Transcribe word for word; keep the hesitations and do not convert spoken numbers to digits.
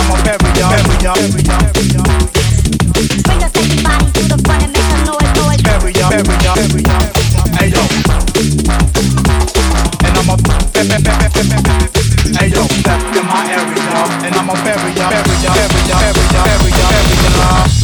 I'm a bury ya, bury ya, bury ya, bury ya. Bring your sexy body to the front and make some noise, noise. Bury ya, bury ya, bury ya. Hey yo. And I'm a hey yo, step in my area, and I'm a bury ya, bury ya, bury ya, bury ya, bury ya, bury ya.